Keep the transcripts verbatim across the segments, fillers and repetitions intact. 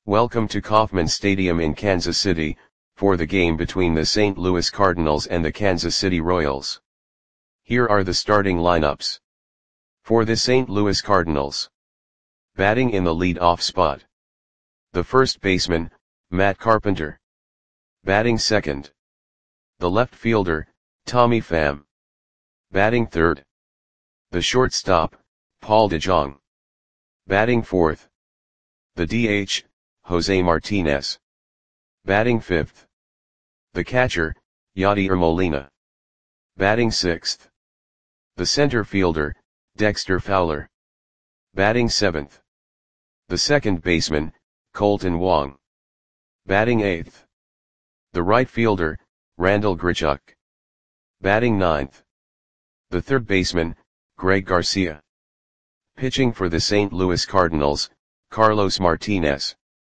Welcome to Kauffman Stadium in Kansas City, for the game between the Saint Louis Cardinals and the Kansas City Royals. Here are the starting lineups. For the Saint Louis Cardinals. Batting in the lead-off spot. The first baseman, Matt Carpenter. Batting second. The left fielder, Tommy Pham. Batting third. The shortstop, Paul DeJong. Batting fourth. The D H, Jose Martinez. Batting fifth. The catcher, Yadier Molina. Batting sixth. The center fielder, Dexter Fowler. Batting seventh. The second baseman, Kolten Wong. Batting eighth. The right fielder, Randal Grichuk. Batting ninth. The third baseman, Greg Garcia. Pitching for the Saint Louis Cardinals, Carlos Martinez.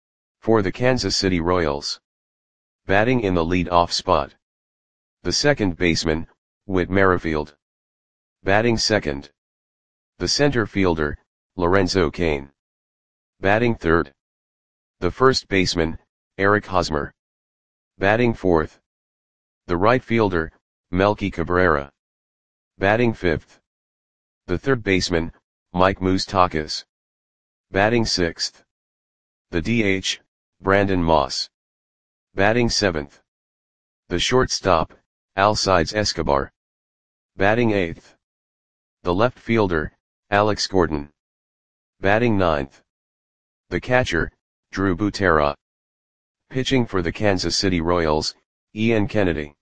For the Kansas City Royals. Batting in the lead-off spot. The second baseman, Whit Merrifield. Batting second. The center fielder, Lorenzo Cain. Batting third. The first baseman, Eric Hosmer. Batting fourth. The right fielder, Melky Cabrera. Batting fifth. The third baseman, Mike Moustakas. Batting sixth. The D H, Brandon Moss. Batting seventh. The shortstop, Alcides Escobar. Batting eighth. The left fielder, Alex Gordon. Batting ninth. The catcher, Drew Butera. Pitching for the Kansas City Royals, Ian Kennedy.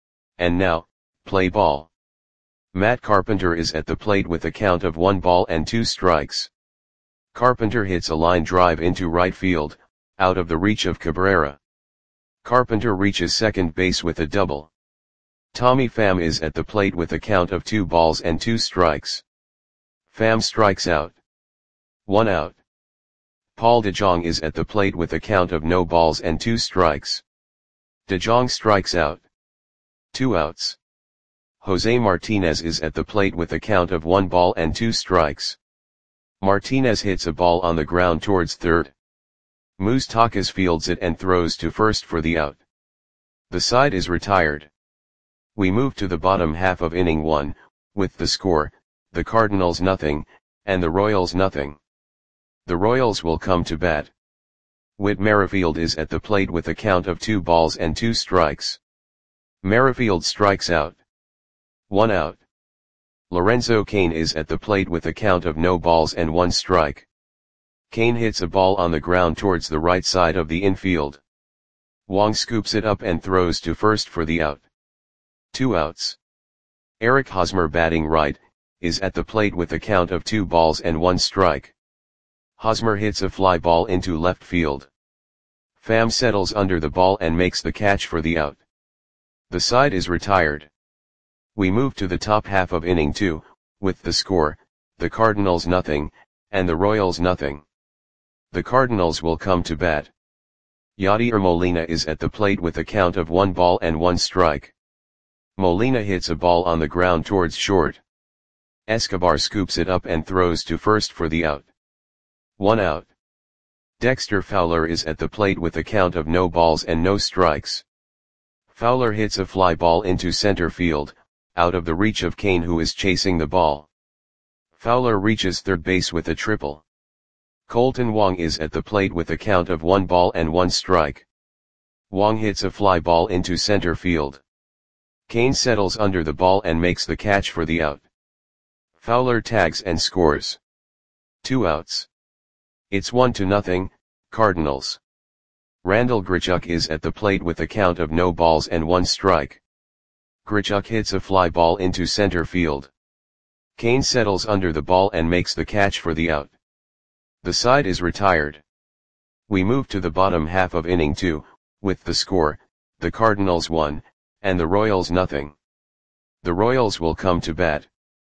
And now, play ball. Matt Carpenter is at the plate with a count of one ball and two strikes. Carpenter hits a line drive into right field, out of the reach of Cabrera. Carpenter reaches second base with a double. Tommy Pham is at the plate with a count of two balls and two strikes. Pham strikes out. One out. Paul DeJong is at the plate with a count of no balls and two strikes. DeJong strikes out. Two outs. Jose Martinez is at the plate with a count of one ball and two strikes. Martinez hits a ball on the ground towards third. Moustakas fields it and throws to first for the out. The side is retired. We move to the bottom half of inning one, with the score, the Cardinals nothing, and the Royals nothing. The Royals will come to bat. Whit Merrifield is at the plate with a count of two balls and two strikes. Merrifield strikes out. One out. Lorenzo Cain is at the plate with a count of no balls and one strike. Cain hits a ball on the ground towards the right side of the infield. Wong scoops it up and throws to first for the out. Two outs. Eric Hosmer, batting right, is at the plate with a count of two balls and one strike. Hosmer hits a fly ball into left field. Pham settles under the ball and makes the catch for the out. The side is retired. We move to the top half of inning two, with the score, the Cardinals nothing, and the Royals nothing. The Cardinals will come to bat. Yadier Molina is at the plate with a count of one ball and one strike. Molina hits a ball on the ground towards short. Escobar scoops it up and throws to first for the out. One out. Dexter Fowler is at the plate with a count of no balls and no strikes. Fowler hits a fly ball into center field, out of the reach of Cain, who is chasing the ball. Fowler reaches third base with a triple. Kolten Wong is at the plate with a count of one ball and one strike. Wong hits a fly ball into center field. Cain settles under the ball and makes the catch for the out. Fowler tags and scores. Two outs. It's one to nothing, Cardinals. Randal Grichuk is at the plate with a count of no balls and one strike. Grichuk hits a fly ball into center field. Cain settles under the ball and makes the catch for the out. The side is retired. We move to the bottom half of inning two, with the score, the Cardinals one, and the Royals nothing. The Royals will come to bat.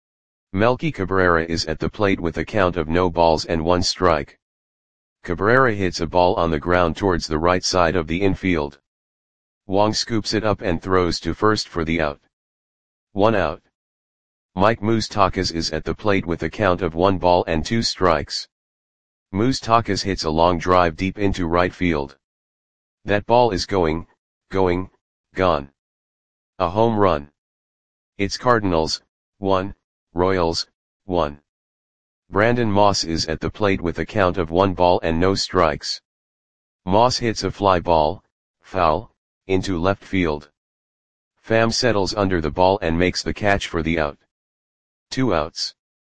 Melky Cabrera is at the plate with a count of no balls and one strike. Cabrera hits a ball on the ground towards the right side of the infield. Wong scoops it up and throws to first for the out. One out. Mike Moustakas is at the plate with a count of one ball and two strikes. Moustakas hits a long drive deep into right field. That ball is going, going, gone. A home run. It's Cardinals, one, Royals, one. Brandon Moss is at the plate with a count of one ball and no strikes. Moss hits a fly ball, foul, into left field. Pham settles under the ball and makes the catch for the out. Two outs.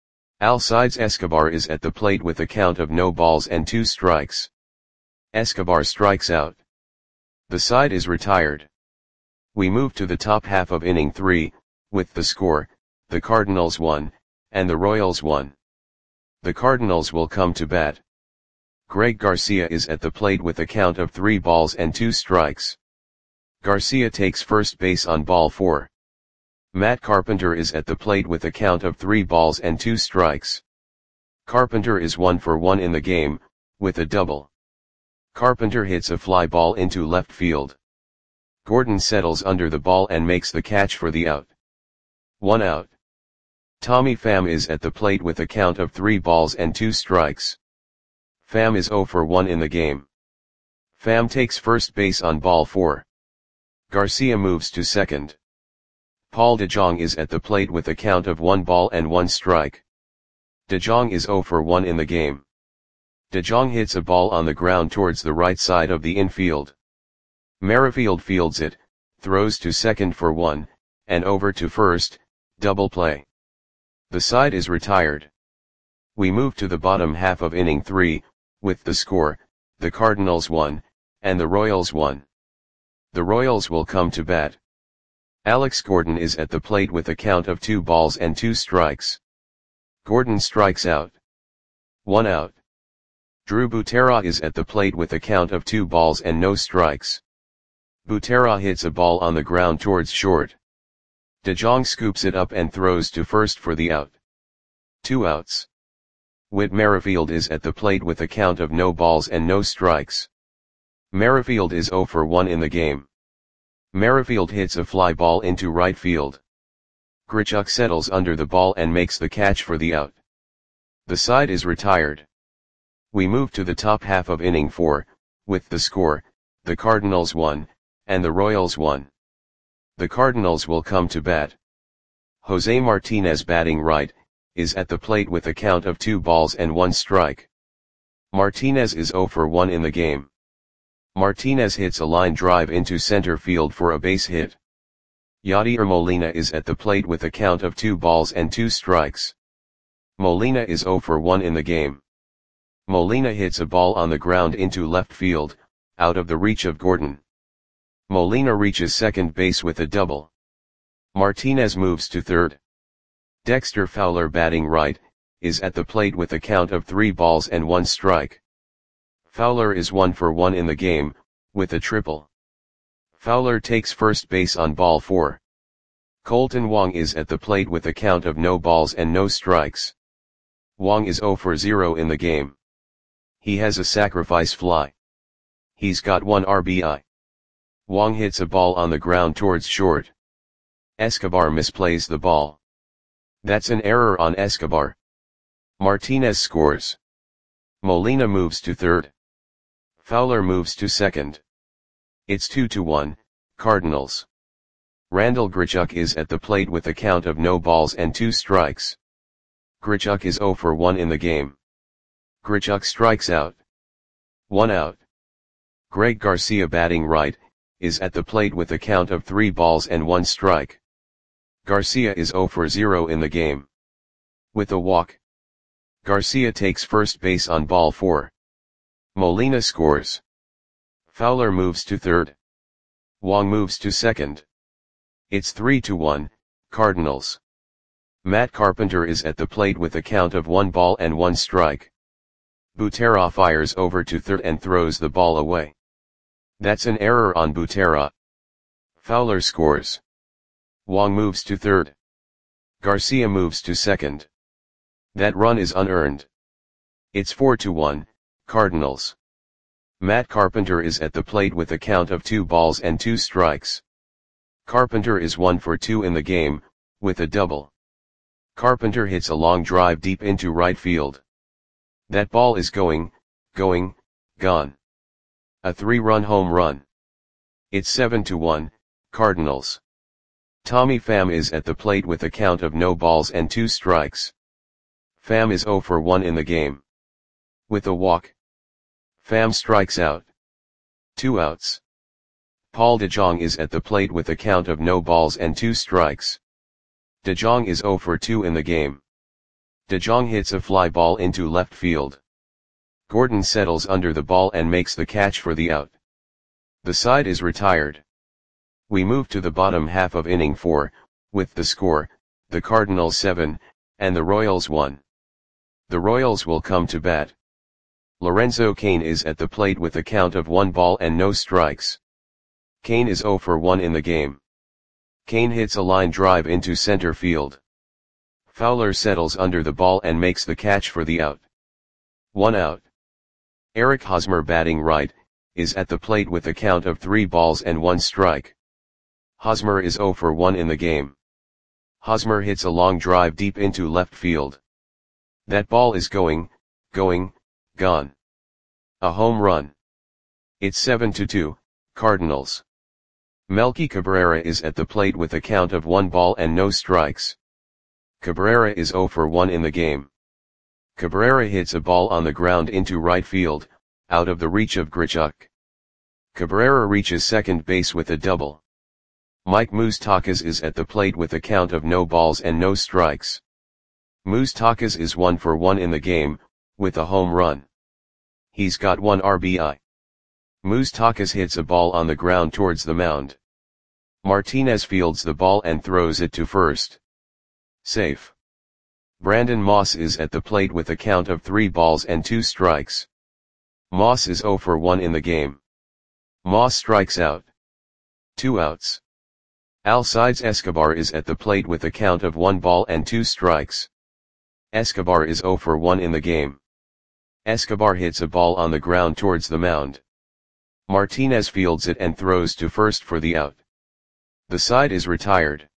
Alcides Escobar is at the plate with a count of no balls and two strikes. Escobar strikes out. The side is retired. We move to the top half of inning three, with the score, the Cardinals won, and the Royals won. The Cardinals will come to bat. Greg Garcia is at the plate with a count of three balls and two strikes. Garcia takes first base on ball four. Matt Carpenter is at the plate with a count of three balls and two strikes. Carpenter is one for one in the game, with a double. Carpenter hits a fly ball into left field. Gordon settles under the ball and makes the catch for the out. One out. Tommy Pham is at the plate with a count of three balls and two strikes. Pham is zero for one in the game. Pham takes first base on ball four. Garcia moves to second. Paul DeJong is at the plate with a count of one ball and one strike. DeJong is zero for one in the game. DeJong hits a ball on the ground towards the right side of the infield. Merrifield fields it, throws to second for one, and over to first, double play. The side is retired. We move to the bottom half of inning three, with the score, the Cardinals won, and the Royals won. The Royals will come to bat. Alex Gordon is at the plate with a count of two balls and two strikes. Gordon strikes out. One out. Drew Butera is at the plate with a count of two balls and no strikes. Butera hits a ball on the ground towards short. DeJong scoops it up and throws to first for the out. Two outs. Whit Merrifield is at the plate with a count of no balls and no strikes. Merrifield is zero for one in the game. Merrifield hits a fly ball into right field. Grichuk settles under the ball and makes the catch for the out. The side is retired. We move to the top half of inning four, with the score, the Cardinals won, and the Royals won. The Cardinals will come to bat. Jose Martinez batting right, is at the plate with a count of two balls and one strike. Martinez is zero for one in the game. Martinez hits a line drive into center field for a base hit. Yadier Molina is at the plate with a count of two balls and two strikes. Molina is zero for one in the game. Molina hits a ball on the ground into left field, out of the reach of Gordon. Molina reaches second base with a double. Martinez moves to third. Dexter Fowler batting right, is at the plate with a count of three balls and one strike. Fowler is one for one in the game, with a triple. Fowler takes first base on ball four. Colton Wong is at the plate with a count of no balls and no strikes. Wong is zero for zero in the game. He has a sacrifice fly. He's got one R B I. Wong hits a ball on the ground towards short. Escobar misplays the ball. That's an error on Escobar. Martinez scores. Molina moves to third. Fowler moves to second. It's two to one, Cardinals. Randall Grichuk is at the plate with a count of no balls and two strikes. Grichuk is zero for one in the game. Grichuk strikes out. One out. Greg Garcia batting right, is at the plate with a count of three balls and one strike. Garcia is zero for zero in the game. With a walk. Garcia takes first base on ball four. Molina scores. Fowler moves to third. Wong moves to second. It's three to one, Cardinals. Matt Carpenter is at the plate with a count of one ball and one strike. Butera fires over to third and throws the ball away. That's an error on Butera. Fowler scores. Wong moves to third. Garcia moves to second. That run is unearned. It's four to one, Cardinals. Matt Carpenter is at the plate with a count of two balls and two strikes. Carpenter is one for two in the game, with a double. Carpenter hits a long drive deep into right field. That ball is going, going, gone. A three-run home run. It's seven to one, Cardinals. Tommy Pham is at the plate with a count of no balls and two strikes. Pham is zero for one in the game. With a walk, Pham strikes out. Two outs. Paul DeJong is at the plate with a count of no balls and two strikes. DeJong is zero for two in the game. DeJong hits a fly ball into left field. Gordon settles under the ball and makes the catch for the out. The side is retired. We move to the bottom half of inning four, with the score, the Cardinals seven, and the Royals one. The Royals will come to bat. Lorenzo Cain is at the plate with a count of one ball and no strikes. Cain is zero for one in the game. Cain hits a line drive into center field. Fowler settles under the ball and makes the catch for the out. One out. Eric Hosmer, batting right, is at the plate with a count of three balls and one strike. Hosmer is zero for one in the game. Hosmer hits a long drive deep into left field. That ball is going, going, gone. A home run. It's seven to two, Cardinals. Melky Cabrera is at the plate with a count of one ball and no strikes. Cabrera is zero for one in the game. Cabrera hits a ball on the ground into right field, out of the reach of Grichuk. Cabrera reaches second base with a double. Mike Moustakas is at the plate with a count of no balls and no strikes. Moustakas is one for one in the game, with a home run. He's got one R B I. Moustakas hits a ball on the ground towards the mound. Martinez fields the ball and throws it to first. Safe. Brandon Moss is at the plate with a count of three balls and two strikes. Moss is zero for one in the game. Moss strikes out. Two outs. Alcides Escobar is at the plate with a count of one ball and two strikes. Escobar is zero for one in the game. Escobar hits a ball on the ground towards the mound. Martinez fields it and throws to first for the out. The side is retired.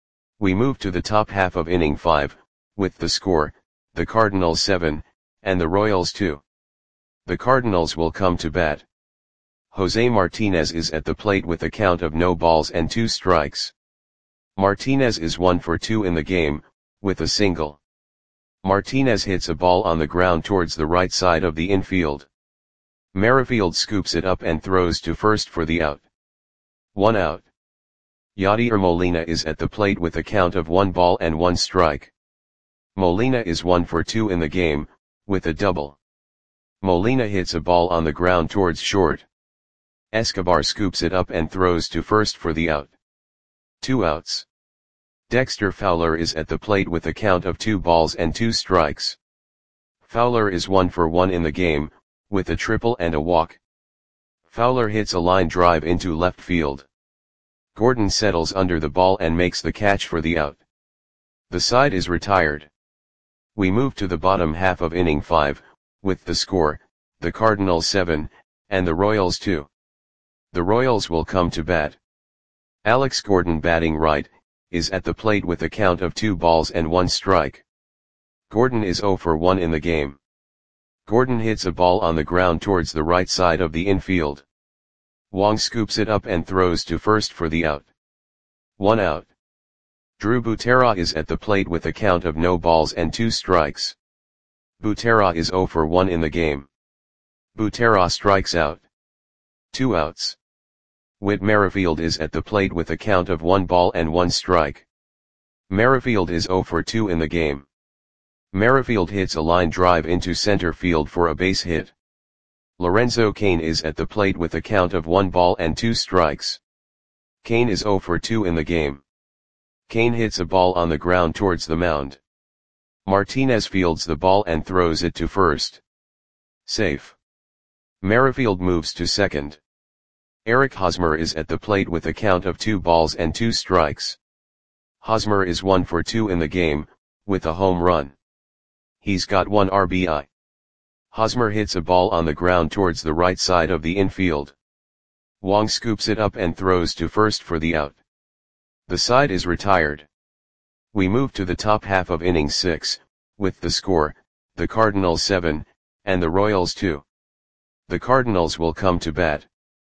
We move to the top half of inning five, with the score, the Cardinals seven, and the Royals two. The Cardinals will come to bat. Jose Martinez is at the plate with a count of no balls and two strikes. Martinez is one for two in the game, with a single. Martinez hits a ball on the ground towards the right side of the infield. Merrifield scoops it up and throws to first for the out. One out. Yadier Molina is at the plate with a count of one ball and one strike. Molina is one for two in the game, with a double. Molina hits a ball on the ground towards short. Escobar scoops it up and throws to first for the out. Two outs. Dexter Fowler is at the plate with a count of two balls and two strikes. Fowler is one for one in the game, with a triple and a walk. Fowler hits a line drive into left field. Gordon settles under the ball and makes the catch for the out. The side is retired. We move to the bottom half of inning five, with the score, the Cardinals seven, and the Royals two. The Royals will come to bat. Alex Gordon, batting right, is at the plate with a count of two balls and one strike. Gordon is zero for one in the game. Gordon hits a ball on the ground towards the right side of the infield. Wong scoops it up and throws to first for the out. One out. Drew Butera is at the plate with a count of no balls and two strikes. Butera is zero for one in the game. Butera strikes out. Two outs. Whit Merrifield is at the plate with a count of one ball and one strike. Merrifield is zero for two in the game. Merrifield hits a line drive into center field for a base hit. Lorenzo Cain is at the plate with a count of one ball and two strikes. Cain is zero for two in the game. Cain hits a ball on the ground towards the mound. Martinez fields the ball and throws it to first. Safe. Merrifield moves to second. Eric Hosmer is at the plate with a count of two balls and two strikes. Hosmer is one for two in the game, with a home run. He's got one R B I. Hosmer hits a ball on the ground towards the right side of the infield. Wong scoops it up and throws to first for the out. The side is retired. We move to the top half of inning six, with the score, the Cardinals seven, and the Royals two. The Cardinals will come to bat.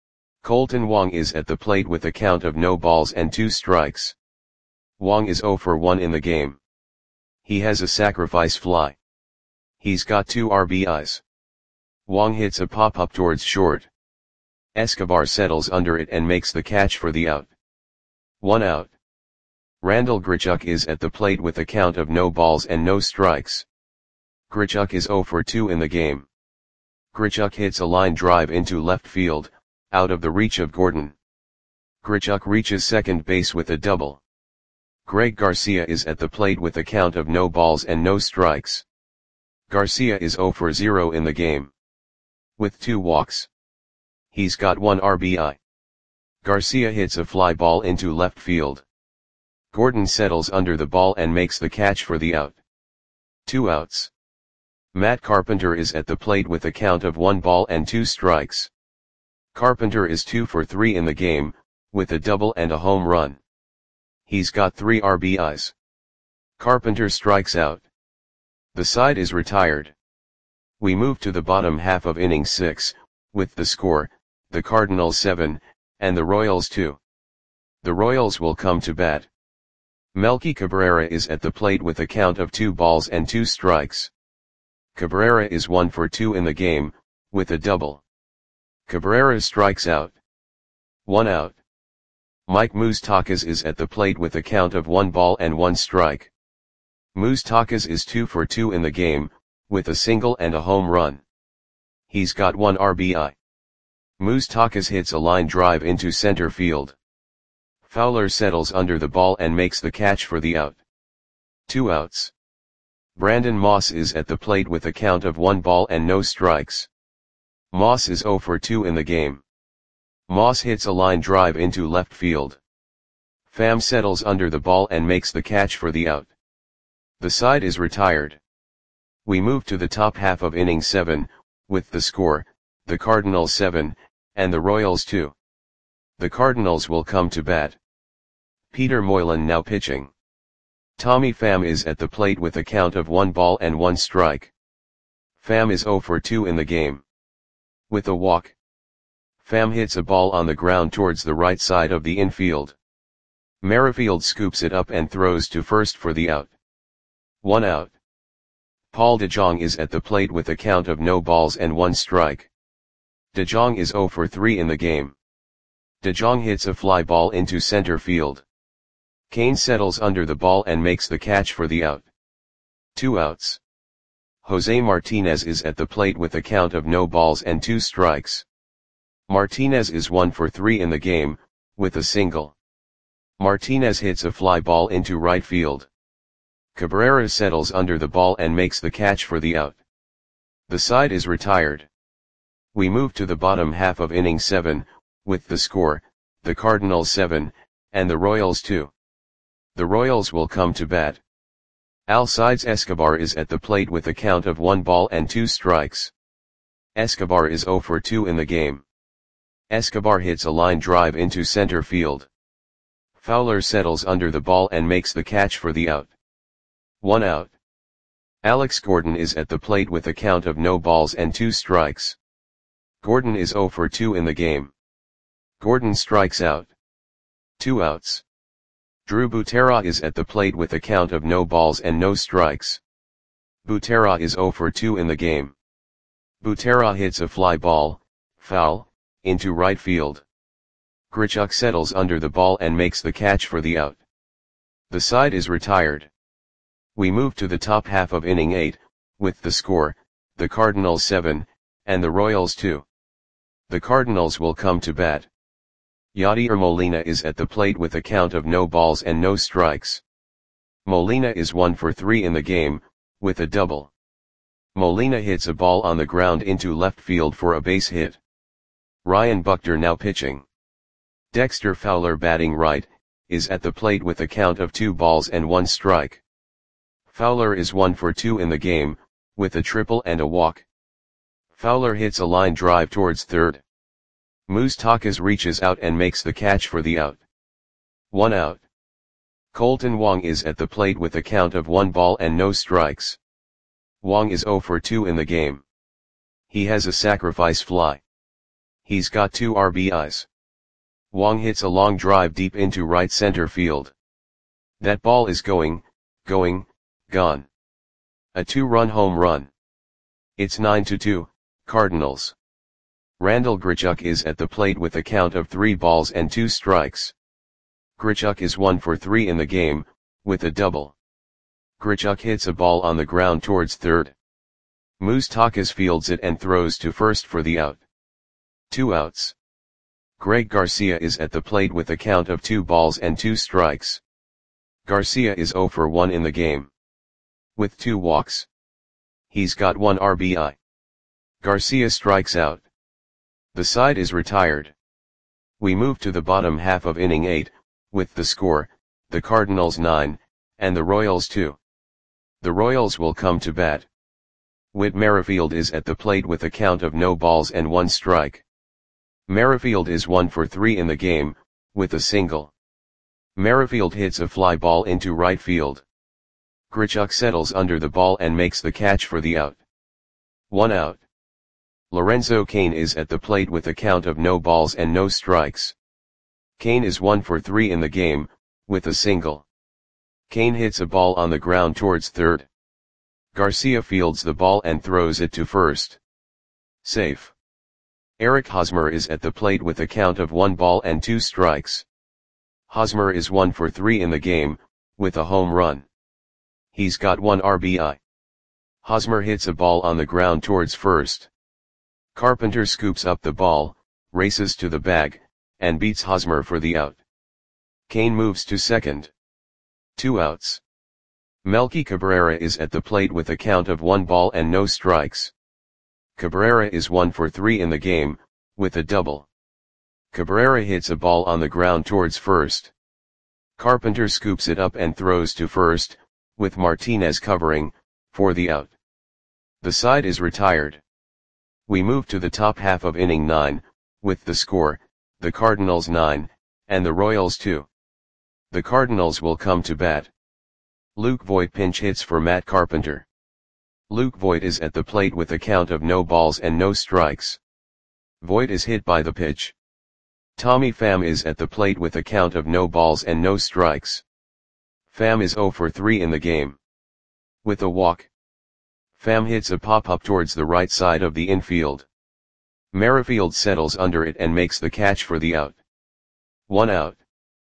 Kolten Wong is at the plate with a count of no balls and two strikes. Wong is zero for one in the game. He has a sacrifice fly. He's got two R B Is. Wong hits a pop-up towards short. Escobar settles under it and makes the catch for the out. One out. Randal Grichuk is at the plate with a count of no balls and no strikes. Grichuk is zero for two in the game. Grichuk hits a line drive into left field, out of the reach of Gordon. Grichuk reaches second base with a double. Greg Garcia is at the plate with a count of no balls and no strikes. Garcia is zero for zero in the game. With two walks. He's got one R B I. Garcia hits a fly ball into left field. Gordon settles under the ball and makes the catch for the out. Two outs. Matt Carpenter is at the plate with a count of one ball and two strikes. Carpenter is two for three in the game, with a double and a home run. He's got three R B Is. Carpenter strikes out. The side is retired. We move to the bottom half of inning six, with the score, the Cardinals seven, and the Royals two. The Royals will come to bat. Melky Cabrera is at the plate with a count of two balls and two strikes. Cabrera is one for two in the game, with a double. Cabrera strikes out. One out. Mike Moustakas is at the plate with a count of one ball and one strike. Moustakas is two for two in the game, with a single and a home run. He's got one R B I. Moustakas hits a line drive into center field. Fowler settles under the ball and makes the catch for the out. Two outs. Brandon Moss is at the plate with a count of one ball and no strikes. Moss is zero for two in the game. Moss hits a line drive into left field. Pham settles under the ball and makes the catch for the out. The side is retired. We move to the top half of inning seven, with the score, the Cardinals seven, and the Royals two. The Cardinals will come to bat. Peter Moylan now pitching. Tommy Pham is at the plate with a count of one ball and one strike. Pham is zero for two in the game. With a walk. Pham hits a ball on the ground towards the right side of the infield. Merrifield scoops it up and throws to first for the out. One out. Paul DeJong is at the plate with a count of no balls and one strike. DeJong is zero for three in the game. DeJong hits a fly ball into center field. Kane settles under the ball and makes the catch for the out. Two outs. Jose Martinez is at the plate with a count of no balls and two strikes. Martinez is one for three in the game, with a single. Martinez hits a fly ball into right field. Cabrera settles under the ball and makes the catch for the out. The side is retired. We move to the bottom half of inning seven, with the score, the Cardinals seven, and the Royals two. The Royals will come to bat. Alcides Escobar is at the plate with a count of one ball and two strikes. Escobar is zero for two in the game. Escobar hits a line drive into center field. Fowler settles under the ball and makes the catch for the out. One out. Alex Gordon is at the plate with a count of no balls and two strikes. Gordon is zero for two in the game. Gordon strikes out. Two outs. Drew Butera is at the plate with a count of no balls and no strikes. Butera is zero for two in the game. Butera hits a fly ball, foul, into right field. Grichuk settles under the ball and makes the catch for the out. The side is retired. We move to the top half of inning eight, with the score, the Cardinals seven, and the Royals two. The Cardinals will come to bat. Yadier Molina is at the plate with a count of no balls and no strikes. Molina is one for three in the game, with a double. Molina hits a ball on the ground into left field for a base hit. Ryan Buckner now pitching. Dexter Fowler batting right, is at the plate with a count of two balls and one strike. Fowler is one for two in the game, with a triple and a walk. Fowler hits a line drive towards third. Moustakas reaches out and makes the catch for the out. One out. Kolten Wong is at the plate with a count of one ball and no strikes. Wong is zero for two in the game. He has a sacrifice fly. He's got two R B Is. Wong hits a long drive deep into right center field. That ball is going, going, gone. A two-run home run. It's nine to two, Cardinals. Randal Grichuk is at the plate with a count of three balls and two strikes. Grichuk is one for three in the game, with a double. Grichuk hits a ball on the ground towards third. Moustakas fields it and throws to first for the out. Two outs. Greg Garcia is at the plate with a count of two balls and two strikes. Garcia is zero for one in the game. With two walks. He's got one R B I. Garcia strikes out. The side is retired. We move to the bottom half of inning eight, with the score, the Cardinals nine, and the Royals two. The Royals will come to bat. Whit Merrifield is at the plate with a count of no balls and one strike. Merrifield is one for three in the game, with a single. Merrifield hits a fly ball into right field. Grichuk settles under the ball and makes the catch for the out. One out. Lorenzo Cain is at the plate with a count of no balls and no strikes. Cain is one for three in the game, with a single. Cain hits a ball on the ground towards third. Garcia fields the ball and throws it to first. Safe. Eric Hosmer is at the plate with a count of one ball and two strikes. Hosmer is one for three in the game, with a home run. He's got one R B I. Hosmer hits a ball on the ground towards first. Carpenter scoops up the ball, races to the bag, and beats Hosmer for the out. Cain moves to second. Two outs. Melky Cabrera is at the plate with a count of one ball and no strikes. Cabrera is one for three in the game, with a double. Cabrera hits a ball on the ground towards first. Carpenter scoops it up and throws to first, with Martinez covering, for the out. The side is retired. We move to the top half of inning nine, with the score, the Cardinals nine, and the Royals two. The Cardinals will come to bat. Luke Voit pinch hits for Matt Carpenter. Luke Voit is at the plate with a count of no balls and no strikes. Voit is hit by the pitch. Tommy Pham is at the plate with a count of no balls and no strikes. Pham is zero for three in the game. With a walk. Pham hits a pop-up towards the right side of the infield. Merrifield settles under it and makes the catch for the out. One out.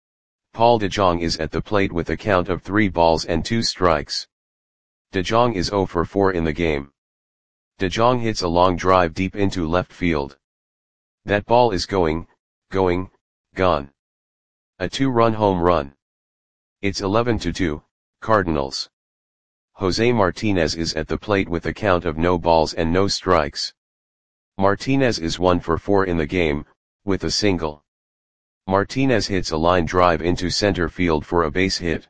Paul DeJong is at the plate with a count of three balls and two strikes. DeJong is zero for four in the game. DeJong hits a long drive deep into left field. That ball is going, going, gone. A two-run home run. It's eleven to two, Cardinals. Jose Martinez is at the plate with a count of no balls and no strikes. Martinez is one for four in the game, with a single. Martinez hits a line drive into center field for a base hit.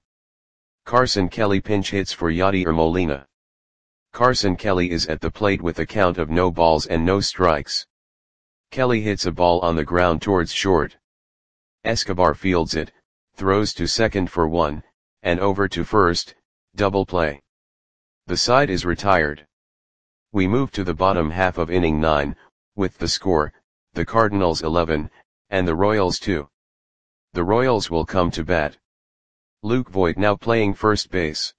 Carson Kelly pinch hits for Yadier Molina. Carson Kelly is at the plate with a count of no balls and no strikes. Kelly hits a ball on the ground towards short. Escobar fields it, throws to second for one, and over to first, double play. The side is retired. We move to the bottom half of inning nine, with the score, the Cardinals eleven, and the Royals two. The Royals will come to bat. Luke Voit now playing first base.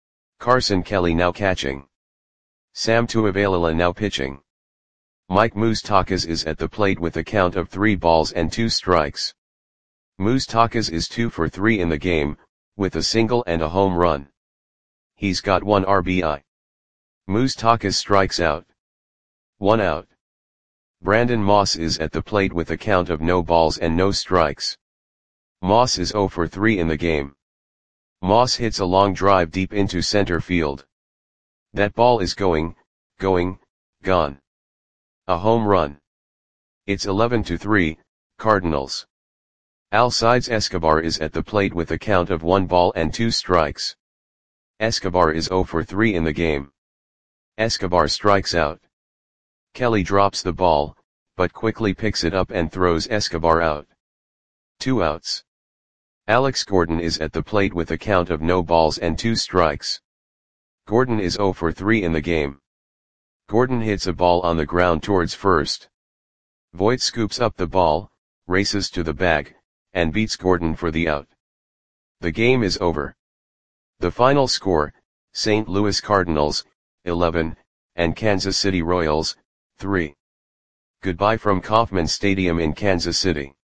Carson Kelly now catching. Sam Tuivailala now pitching. Mike Moustakas is at the plate with a count of three balls and two strikes. Moustakas is two for three in the game, with a single and a home run. He's got one R B I. Moustakas strikes out. One out. Brandon Moss is at the plate with a count of no balls and no strikes. Moss is zero for three in the game. Moss hits a long drive deep into center field. That ball is going, going, gone. A home run. It's eleven to three, Cardinals. Alcides Escobar is at the plate with a count of one ball and two strikes. Escobar is zero for three in the game. Escobar strikes out. Kelly drops the ball, but quickly picks it up and throws Escobar out. Two outs. Alex Gordon is at the plate with a count of no balls and two strikes. Gordon is zero for three in the game. Gordon hits a ball on the ground towards first. Voit scoops up the ball, races to the bag, and beats Gordon for the out. The game is over. The final score, Saint Louis Cardinals, eleven, and Kansas City Royals, three. Goodbye from Kauffman Stadium in Kansas City.